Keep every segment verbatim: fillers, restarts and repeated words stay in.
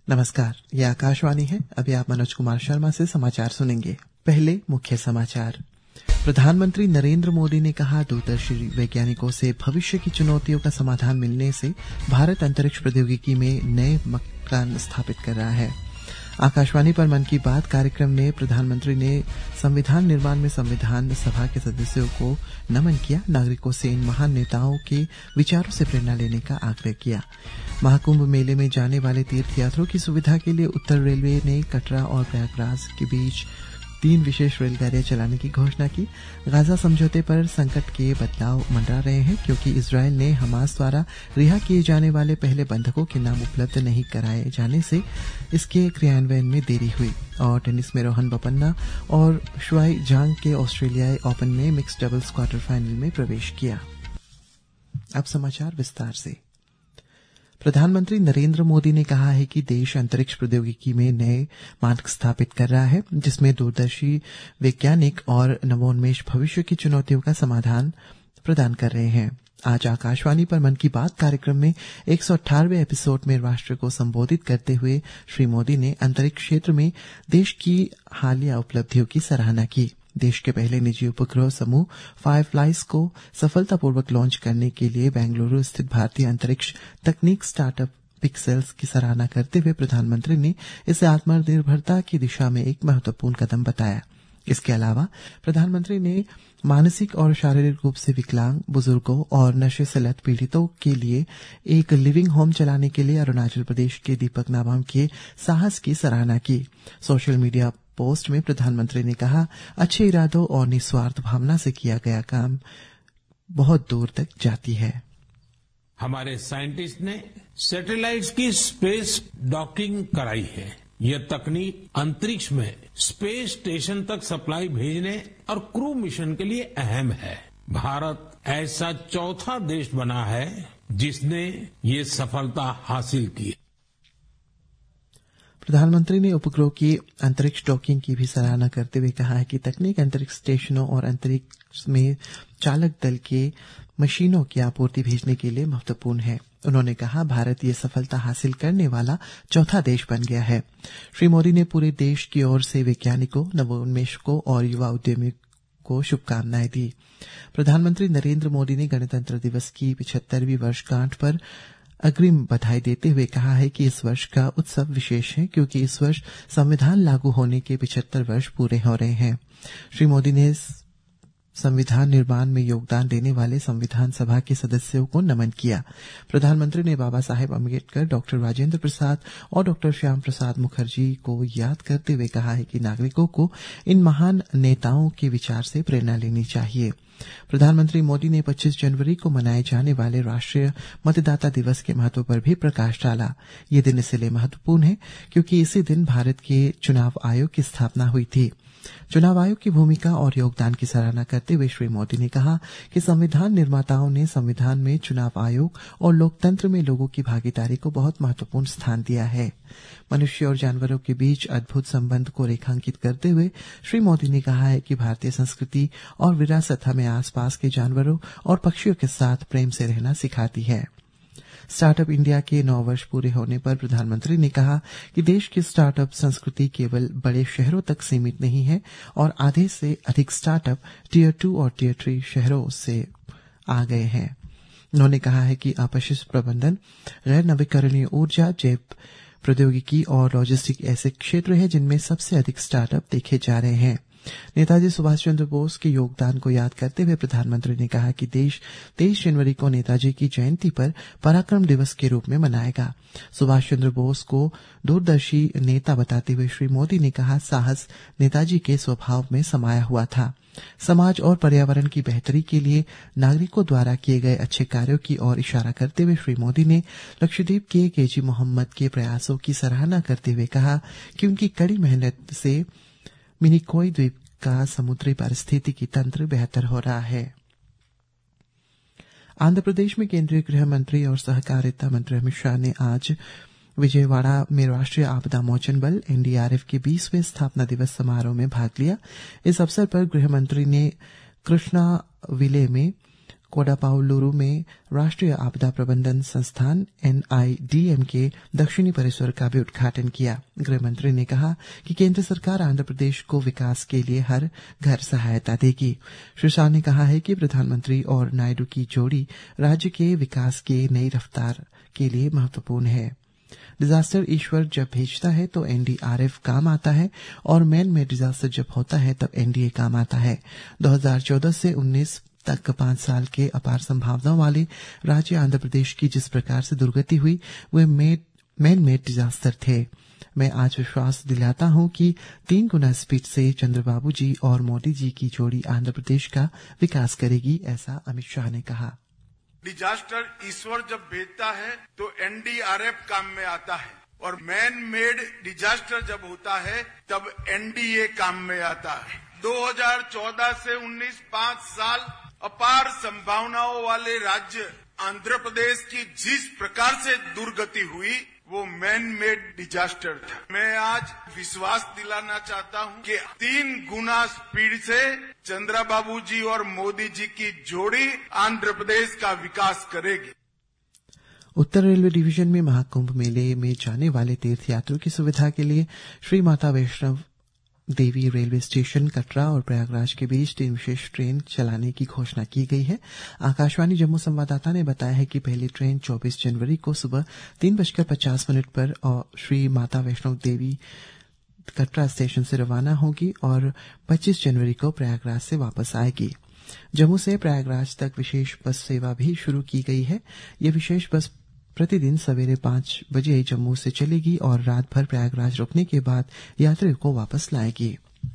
नमस्कार, ये आकाशवाणी है। अभी आप मनोज कुमार शर्मा से समाचार सुनेंगे। पहले मुख्य समाचार। प्रधानमंत्री नरेंद्र मोदी ने कहा, दूरदर्शी वैज्ञानिकों से भविष्य की चुनौतियों का समाधान मिलने से भारत अंतरिक्ष प्रौद्योगिकी में नए मकान स्थापित कर रहा है। आकाशवाणी पर मन की बात कार्यक्रम में प्रधानमंत्री ने संविधान निर्माण में संविधान सभा के सदस्यों को नमन किया। नागरिकों से इन महान नेताओं के विचारों से प्रेरणा लेने का आग्रह किया। महाकुंभ मेले में जाने वाले तीर्थयात्रियों की सुविधा के लिए उत्तर रेलवे ने कटरा और प्रयागराज के बीच तीन विशेष रेलगाड़ियां चलाने की घोषणा की। गाजा समझौते पर संकट के बदलाव मंडरा रहे हैं क्योंकि इजरायल ने हमास द्वारा रिहा किए जाने वाले पहले बंधकों के नाम उपलब्ध नहीं कराए जाने से इसके क्रियान्वयन में देरी हुई। और टेनिस में रोहन बोपन्ना और शुआई जांग के ऑस्ट्रेलियाई ओपन में मिक्स्ड डबल्स क्वार्टर फाइनल में प्रवेश किया। अब समाचार विस्तार से। प्रधानमंत्री नरेंद्र मोदी ने कहा है कि देश अंतरिक्ष प्रौद्योगिकी में नए मानक स्थापित कर रहा है, जिसमें दूरदर्शी वैज्ञानिक और नवोन्मेष भविष्य की चुनौतियों का समाधान प्रदान कर रहे हैं। आज आकाशवाणी पर मन की बात कार्यक्रम में एक सौ अठारहवें एपिसोड में राष्ट्र को संबोधित करते हुए श्री मोदी ने अंतरिक्ष क्षेत्र में देश की हालिया उपलब्धियों की सराहना की। देश के पहले निजी उपग्रह समूह फायरफ्लाइज को सफलतापूर्वक लॉन्च करने के लिए बेंगलुरु स्थित भारतीय अंतरिक्ष तकनीक स्टार्टअप पिक्सेल्स की सराहना करते हुए प्रधानमंत्री ने इसे आत्मनिर्भरता की दिशा में एक महत्वपूर्ण कदम बताया। इसके अलावा प्रधानमंत्री ने मानसिक और शारीरिक रूप से विकलांग बुजुर्गों और नशे से लत पीड़ितों के लिए एक लिविंग होम चलाने के लिए अरुणाचल प्रदेश के दीपक नाबाम के साहस की सराहना की। सोशल मीडिया पोस्ट में प्रधानमंत्री ने कहा, अच्छे इरादों और निस्वार्थ भावना से किया गया काम बहुत दूर तक जाती है। हमारे साइंटिस्ट ने सैटेलाइट्स की स्पेस डॉकिंग कराई है। यह तकनीक अंतरिक्ष में स्पेस स्टेशन तक सप्लाई भेजने और क्रू मिशन के लिए अहम है। भारत ऐसा चौथा देश बना है जिसने ये सफलता हासिल की। प्रधानमंत्री ने उपग्रह की अंतरिक्ष डॉकिंग की भी सराहना करते हुए कहा है कि तकनीक अंतरिक्ष स्टेशनों और अंतरिक्ष में चालक दल के मशीनों की आपूर्ति भेजने के लिए महत्वपूर्ण है। उन्होंने कहा, भारत ये सफलता हासिल करने वाला चौथा देश बन गया है। श्री मोदी ने पूरे देश की ओर से वैज्ञानिकों, नवोन्मेषकों और युवा उद्यमियों को शुभकामनाएं दी। प्रधानमंत्री नरेंद्र मोदी ने गणतंत्र दिवस की पिछहत्तरवीं वर्षगांठ पर अग्रिम बधाई देते हुए कहा है कि इस वर्ष का उत्सव विशेष है क्योंकि इस वर्ष संविधान लागू होने के पिछहत्तर वर्ष पूरे हो रहे हैं। श्री मोदी ने संविधान निर्माण में योगदान देने वाले संविधान सभा के सदस्यों को नमन किया। प्रधानमंत्री ने बाबा साहेब अम्बेडकर, डॉक्टर राजेंद्र प्रसाद और डॉक्टर श्याम प्रसाद मुखर्जी को याद करते हुए कहा है कि नागरिकों को इन महान नेताओं के विचार से प्रेरणा लेनी चाहिए। प्रधानमंत्री मोदी ने पच्चीस जनवरी को मनाए जाने वाले राष्ट्रीय मतदाता दिवस के महत्व पर भी प्रकाश डाला। ये दिन इसलिए महत्वपूर्ण है क्योंकि इसी दिन भारत के चुनाव आयोग की स्थापना हुई थी। चुनाव आयोग की भूमिका और योगदान की सराहना करते हुए श्री मोदी ने कहा कि संविधान निर्माताओं ने संविधान में चुनाव आयोग और लोकतंत्र में लोगों की भागीदारी को बहुत महत्वपूर्ण स्थान दिया है। मनुष्य और जानवरों के बीच अद्भुत संबंध को रेखांकित करते हुए श्री मोदी ने कहा है कि भारतीय संस्कृति और विरासत हमें आसपास के जानवरों और पक्षियों के साथ प्रेम से रहना सिखाती है। स्टार्टअप इंडिया के नौ वर्ष पूरे होने पर प्रधानमंत्री ने कहा कि देश की स्टार्टअप संस्कृति केवल बड़े शहरों तक सीमित नहीं है और आधे से अधिक स्टार्टअप टीयर टू और टीयर थ्री शहरों से आ गए हैं। उन्होंने कहा है कि अपशिष्ट प्रबंधन, गैर नवीकरणीय ऊर्जा, जैव प्रौद्योगिकी और लॉजिस्टिक ऐसे क्षेत्र हैं जिनमें सबसे अधिक स्टार्टअप देखे जा रहे हैं। नेताजी सुभाष चंद्र बोस के योगदान को याद करते हुए प्रधानमंत्री ने कहा कि देश तेईस जनवरी को नेताजी की जयंती पर पराक्रम दिवस के रूप में मनाएगा। सुभाष चंद्र बोस को दूरदर्शी नेता बताते हुए श्री मोदी ने कहा, साहस नेताजी के स्वभाव में समाया हुआ था। समाज और पर्यावरण की बेहतरी के लिए नागरिकों द्वारा किए गए अच्छे कार्यों की ओर इशारा करते हुए श्री मोदी ने लक्षद्वीप के केजी मोहम्मद के प्रयासों की सराहना करते हुए कहा कि उनकी कड़ी मेहनत से मिनिकॉय द्वीप का समुद्री पारिस्थितिकी तंत्र बेहतर हो रहा है। आंध्र प्रदेश में केंद्रीय गृह मंत्री और सहकारिता मंत्री अमित शाह ने आज विजयवाड़ा में राष्ट्रीय आपदा मोचन बल एनडीआरएफ के बीसवें स्थापना दिवस समारोह में भाग लिया। इस अवसर पर गृह मंत्री ने कृष्णा विले में कोडापाउलुरु में राष्ट्रीय आपदा प्रबंधन संस्थान एन आई डी एम के दक्षिणी परिसर का भी उद्घाटन किया। गृह मंत्री ने कहा कि केंद्र सरकार आंध्र प्रदेश को विकास के लिए हर घर सहायता देगी। श्री शाह ने कहा है कि प्रधानमंत्री और नायडू की जोड़ी राज्य के विकास के नई रफ्तार के लिए महत्वपूर्ण है। डिजास्टर ईश्वर जब भेजता है तो एन डी आर एफ काम आता है और मैन मेड डिजास्टर जब होता है तब एन डी ए काम आता है। दो हज़ार चौदह से उन्नीस तक पांच साल के अपार संभावनाओं वाले राज्य आंध्र प्रदेश की जिस प्रकार से दुर्गति हुई वे मैन मेड डिजास्टर थे। मैं आज विश्वास दिलाता हूं कि तीन गुना स्पीड से चंद्रबाबू जी और मोदी जी की जोड़ी आंध्र प्रदेश का विकास करेगी, ऐसा अमित शाह ने कहा। डिजास्टर ईश्वर जब भेजता है तो एन डी आर एफ काम में आता है और मैन मेड डिजास्टर जब होता है तब एन डी ए काम में आता है। दो हज़ार चौदह से उन्नीस पांच साल अपार संभावनाओं वाले राज्य आंध्र प्रदेश की जिस प्रकार से दुर्गति हुई वो मैन मेड डिजास्टर था। मैं आज विश्वास दिलाना चाहता हूं कि तीन गुना स्पीड से चंद्रबाबू जी और मोदी जी की जोड़ी आंध्र प्रदेश का विकास करेगी। उत्तर रेलवे डिवीजन में महाकुंभ मेले में जाने वाले तीर्थयात्रियों की सुविधा के लिए श्री माता वैष्णव देवी रेलवे स्टेशन कटरा और प्रयागराज के बीच तीन विशेष ट्रेन चलाने की घोषणा की गई है। आकाशवाणी जम्मू संवाददाता ने बताया है कि पहली ट्रेन चौबीस जनवरी को सुबह तीन बजकर पचास मिनट पर और श्री माता वैष्णव देवी कटरा स्टेशन से रवाना होगी और पच्चीस जनवरी को प्रयागराज से वापस आएगी। जम्मू से प्रयागराज तक विशेष बस सेवा भी शुरू की गई है। यह विशेष बस प्रतिदिन सवेरे पांच बजे जम्मू से चलेगी और रात भर प्रयागराज रुकने के बाद यात्रियों को वापस लाएगी।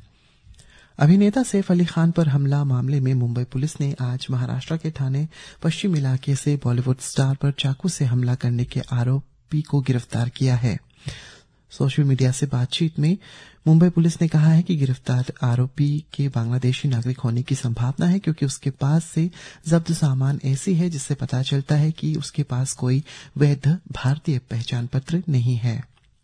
अभिनेता सैफ अली खान पर हमला मामले में मुंबई पुलिस ने आज महाराष्ट्र के ठाणे पश्चिम इलाके से बॉलीवुड स्टार पर चाकू से हमला करने के आरोपी को गिरफ्तार किया है। सोशल मीडिया से बातचीत में मुंबई पुलिस ने कहा है कि गिरफ्तार आरोपी के बांग्लादेशी नागरिक होने की संभावना है क्योंकि उसके पास से जब्त सामान ऐसी है जिससे पता चलता है कि उसके पास कोई वैध भारतीय पहचान पत्र नहीं है।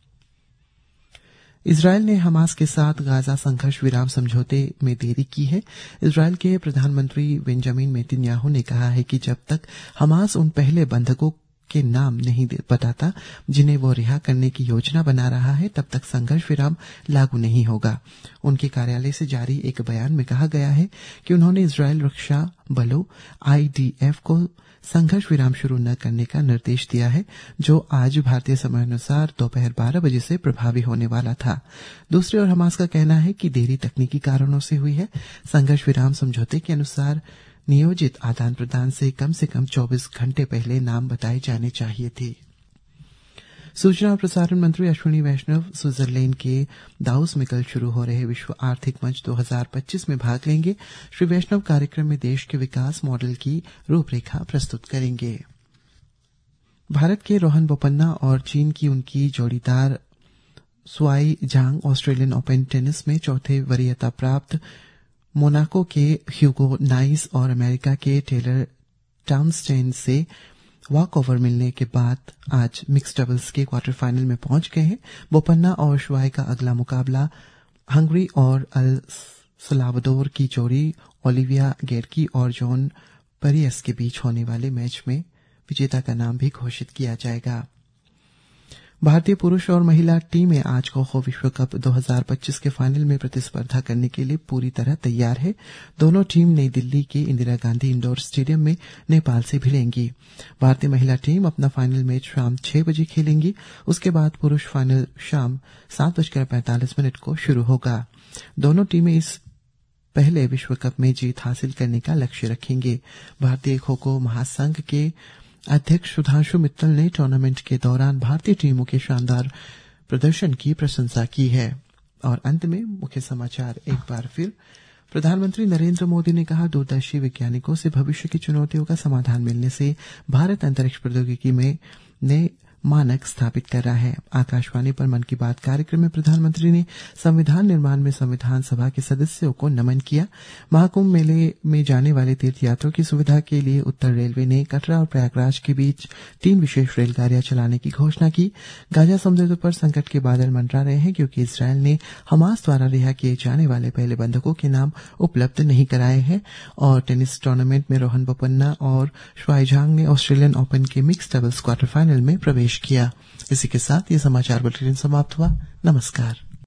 इजरायल ने हमास के साथ गाजा संघर्ष विराम समझौते में देरी की है। इजरायल के प्रधानमंत्री बेंजामिन नेतन्याहू ने कहा है कि जब तक हमास उन पहले बंधकों के नाम नहीं बताता जिन्हें वो रिहा करने की योजना बना रहा है तब तक संघर्ष विराम लागू नहीं होगा। उनके कार्यालय से जारी एक बयान में कहा गया है कि उन्होंने इजरायल रक्षा बलों आई डी एफ को संघर्ष विराम शुरू न करने का निर्देश दिया है जो आज भारतीय समय अनुसार दोपहर बारह बजे से प्रभावी होने वाला था। दूसरी ओर हमास का कहना है कि देरी तकनीकी कारणों से हुई है। संघर्ष विराम समझौते के अनुसार नियोजित आदान प्रदान से कम से कम चौबीस घंटे पहले नाम बताए जाने चाहिए थे। सूचना और प्रसारण मंत्री अश्विनी वैष्णव स्विट्जरलैंड के दावोस में कल शुरू हो रहे विश्व आर्थिक मंच दो हज़ार पच्चीस में भाग लेंगे। श्री वैष्णव कार्यक्रम में देश के विकास मॉडल की रूपरेखा प्रस्तुत करेंगे। भारत के रोहन बोपन्ना और चीन की उनकी जोड़ीदार Shuai Zhang Australian Open tennis में चौथे वरीयता प्राप्त मोनाको के ह्यूगो नाइस और अमेरिका के टेलर टाउनस्टेन से वॉक ओवर मिलने के बाद आज मिक्स डबल्स के क्वार्टर फाइनल में पहुंच गए हैं। बोपन्ना और शुआई का अगला मुकाबला हंगरी और अल सलावडोर की जोड़ी ओलिविया गेरकी और जॉन परियस के बीच होने वाले मैच में विजेता का नाम भी घोषित किया जाएगा। भारतीय पुरुष और महिला टीमें आज खो खो विश्व कप दो हज़ार पच्चीस के फाइनल में प्रतिस्पर्धा करने के लिए पूरी तरह तैयार है। दोनों टीम नई दिल्ली के इंदिरा गांधी इंडोर स्टेडियम में नेपाल से भिड़ेंगी। भारतीय महिला टीम अपना फाइनल मैच शाम छह बजे खेलेंगी। उसके बाद पुरुष फाइनल शाम सात बजकर पैंतालीस मिनट को शुरू होगा। दोनों टीमें इस पहले विश्व कप में जीत हासिल करने का लक्ष्य रखेंगे। भारतीय खो खो महासंघ के अध्यक्ष सुधांशु मित्तल ने टूर्नामेंट के दौरान भारतीय टीमों के शानदार प्रदर्शन की प्रशंसा की है। और अंत में मुख्य समाचार एक बार फिर। प्रधानमंत्री नरेंद्र मोदी ने कहा, दूरदर्शी वैज्ञानिकों से भविष्य की चुनौतियों का समाधान मिलने से भारत अंतरिक्ष प्रौद्योगिकी में नए मानक स्थापित कर रहा है। आकाशवाणी पर मन की बात कार्यक्रम में प्रधानमंत्री ने संविधान निर्माण में संविधान सभा के सदस्यों को नमन किया। महाकुंभ मेले में जाने वाले तीर्थयात्रियों की सुविधा के लिए उत्तर रेलवे ने कटरा और प्रयागराज के बीच तीन विशेष रेलगाड़ियां चलाने की घोषणा की। गाजा समुद्र पर संकट के बादल मंडरा रहे हैं क्योंकि इसराइल ने हमास द्वारा रिहा किए जाने वाले पहले बंधकों के नाम उपलब्ध नहीं कराए हैं। और टेनिस टूर्नामेंट में रोहन बोपन्ना और शुआई झांग ने ऑस्ट्रेलियन ओपन के मिक्स डबल्स क्वार्टर फाइनल में प्रवेश किया। इसी के साथ ये समाचार बुलेटिन समाप्त हुआ। नमस्कार।